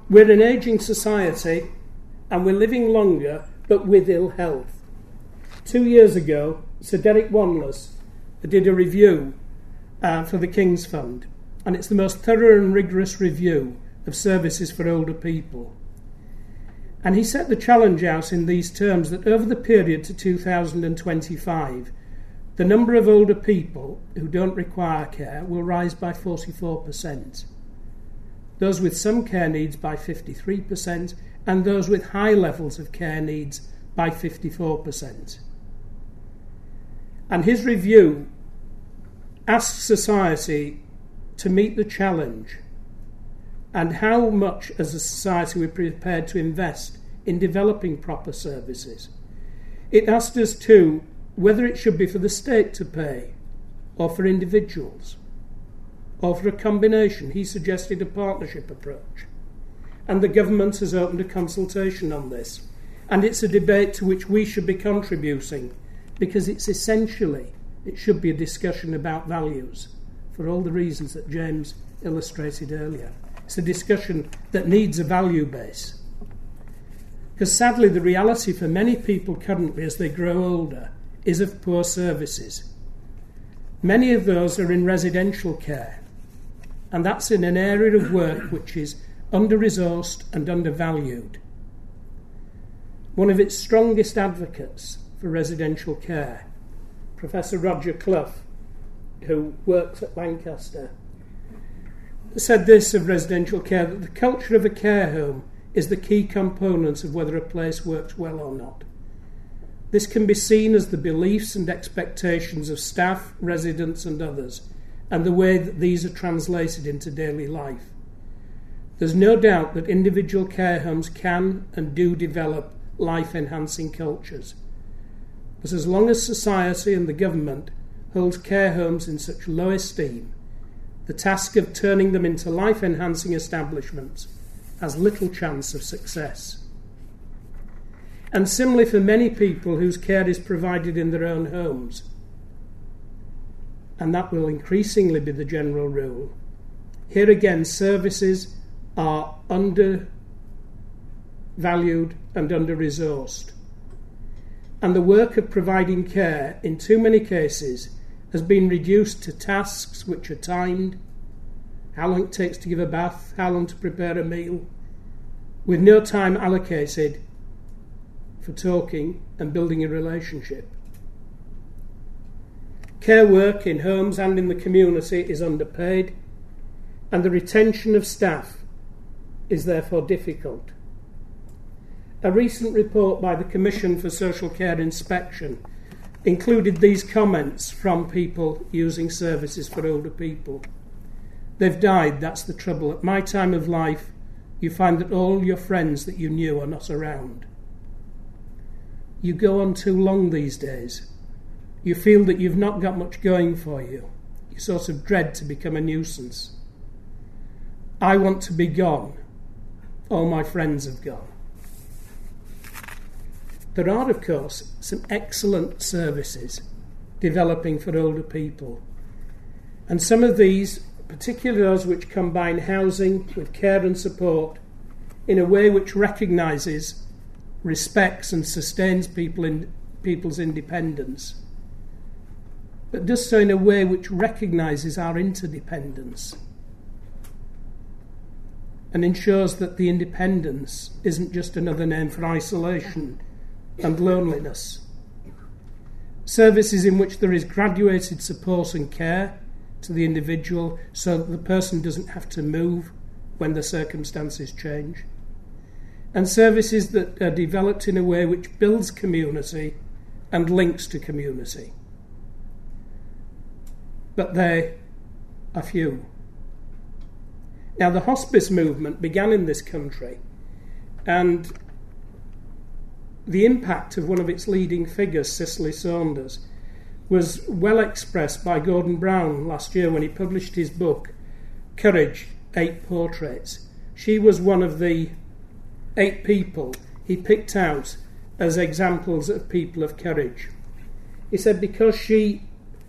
We're an ageing society and we're living longer but with ill health. 2 years ago, Sir Derek Wanless did a review for the King's Fund, and it's the most thorough and rigorous review of services for older people. And he set the challenge out in these terms that over the period to 2025, the number of older people who don't require care will rise by 44%. Those with some care needs by 53%, and those with high levels of care needs by 54%. And his review asks society to meet the challenge and how much as a society we're prepared to invest in developing proper services. It asked us too whether it should be for the state to pay or for individuals or for a combination. He suggested a partnership approach. And the government has opened a consultation on this. And it's a debate to which we should be contributing, because it should be a discussion about values for all the reasons that James illustrated earlier. It's a discussion that needs a value base. Because sadly, the reality for many people currently as they grow older is of poor services. Many of those are in residential care, and that's in an area of work which is under-resourced and undervalued. One of its strongest advocates for residential care, Professor Roger Clough, who works at Lancaster, said this of residential care, that the culture of a care home is the key component of whether a place works well or not. This can be seen as the beliefs and expectations of staff, residents and others, and the way that these are translated into daily life. There's no doubt that individual care homes can and do develop life-enhancing cultures. But as long as society and the government holds care homes in such low esteem, the task of turning them into life-enhancing establishments has little chance of success. And similarly for many people whose care is provided in their own homes, and that will increasingly be the general rule, here again services are undervalued and under-resourced. And the work of providing care, in too many cases, has been reduced to tasks which are timed, how long it takes to give a bath, how long to prepare a meal, with no time allocated for talking and building a relationship. Care work in homes and in the community is underpaid, and the retention of staff is therefore difficult. A recent report by the Commission for Social Care Inspection included these comments from people using services for older people. They've died, that's the trouble. At my time of life, you find that all your friends that you knew are not around. You go on too long these days. You feel that you've not got much going for you. You sort of dread to become a nuisance. I want to be gone. All my friends have gone. There are, of course, some excellent services developing for older people. And some of these, particularly those which combine housing with care and support in a way which recognises, respects and sustains people's independence, but does so in a way which recognises our interdependence and ensures that the independence isn't just another name for isolation and loneliness. Services in which there is graduated support and care to the individual so that the person doesn't have to move when the circumstances change. And services that are developed in a way which builds community and links to community. But they are few. Now, the hospice movement began in this country, and the impact of one of its leading figures, Cicely Saunders, was well expressed by Gordon Brown last year when he published his book, Courage, 8 Portraits. She was one of the 8 people he picked out as examples of people of courage. He said because she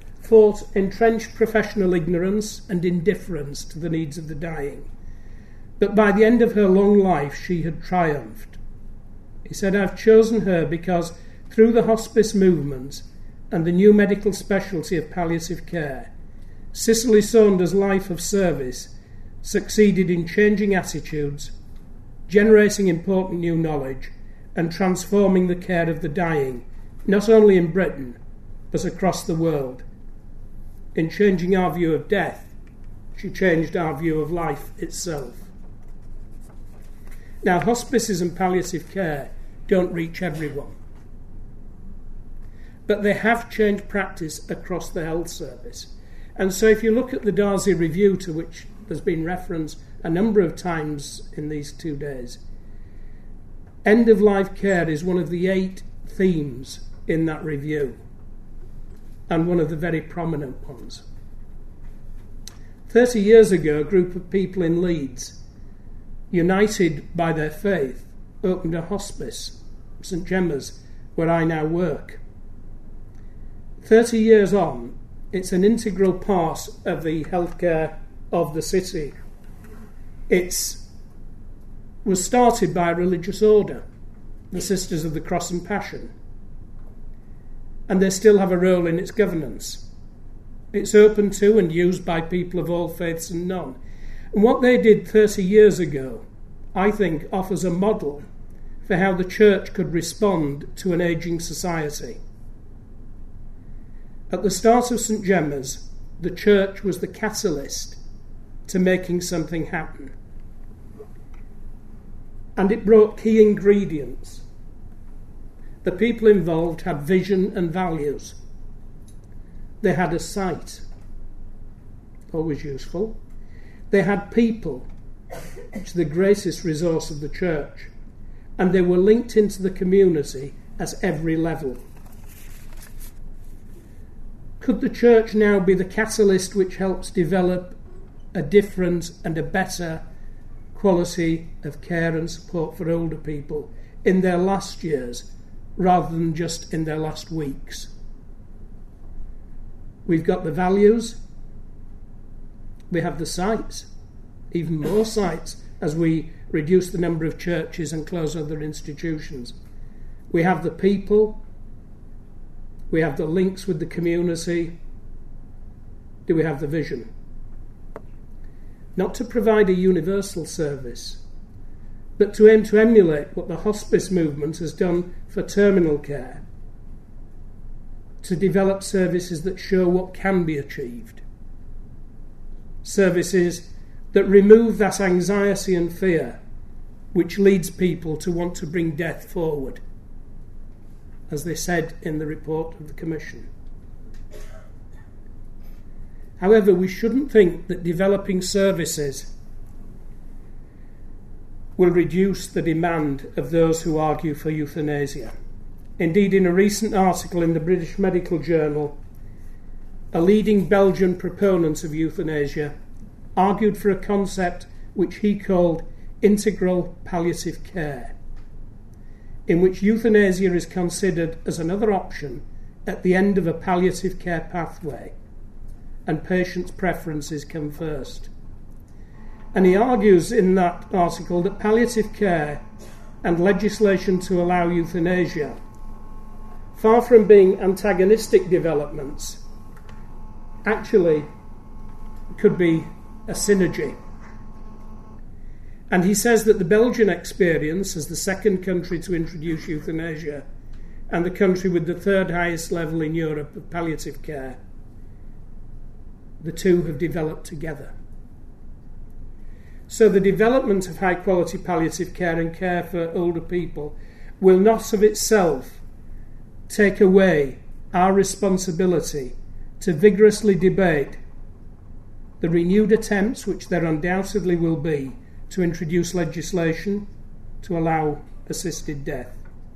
fought entrenched professional ignorance and indifference to the needs of the dying, but by the end of her long life she had triumphed. He said, "I've chosen her because through the hospice movement and the new medical specialty of palliative care, Cicely Saunders' life of service succeeded in changing attitudes, generating important new knowledge, and transforming the care of the dying, not only in Britain, but across the world. In changing our view of death, she changed our view of life itself." Now, hospices and palliative care don't reach everyone, but they have changed practice across the health service. And so if you look at the Darcy Review, to which there's been reference a number of times in these 2 days, end-of-life care is one of the 8 themes in that review, and one of the very prominent ones. 30 years ago, a group of people in Leeds, united by their faith, opened a hospice, St Gemma's, where I now work. 30 years on, it's an integral part of the healthcare of the city. It was started by a religious order, the Sisters of the Cross and Passion, and they still have a role in its governance. It's open to and used by people of all faiths and none. And what they did 30 years ago, I think, offers a model for how the church could respond to an ageing society. At the start of St Gemma's, the church was the catalyst to making something happen. And it brought key ingredients. The people involved had vision and values. They had a site, always useful. They had people, which is the greatest resource of the church, and they were linked into the community at every level. Could the church now be the catalyst which helps develop a different and a better quality of care and support for older people in their last years rather than just in their last weeks? We've got the values, we have the sites, even more sites as we reduce the number of churches and close other institutions. We have the people, we have the links with the community. Do we have the vision? Not to provide a universal service, but to aim to emulate what the hospice movement has done for terminal care, to develop services that show what can be achieved, services that remove that anxiety and fear which leads people to want to bring death forward, as they said in the report of the Commission. However, we shouldn't think that developing services will reduce the demand of those who argue for euthanasia. Indeed, in a recent article in the British Medical Journal, a leading Belgian proponent of euthanasia argued for a concept which he called integral palliative care, in which euthanasia is considered as another option at the end of a palliative care pathway, and patients' preferences come first. And he argues in that article that palliative care and legislation to allow euthanasia, far from being antagonistic developments, actually could be a synergy. And he says that the Belgian experience, as the second country to introduce euthanasia and the country with the third highest level in Europe of palliative care, the two have developed together. So the development of high-quality palliative care and care for older people will not of itself take away our responsibility to vigorously debate the renewed attempts, which there undoubtedly will be, to introduce legislation to allow assisted death.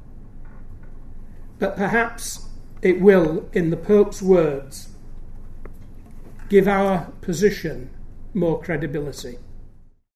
But perhaps it will, in the Pope's words, give our position more credibility.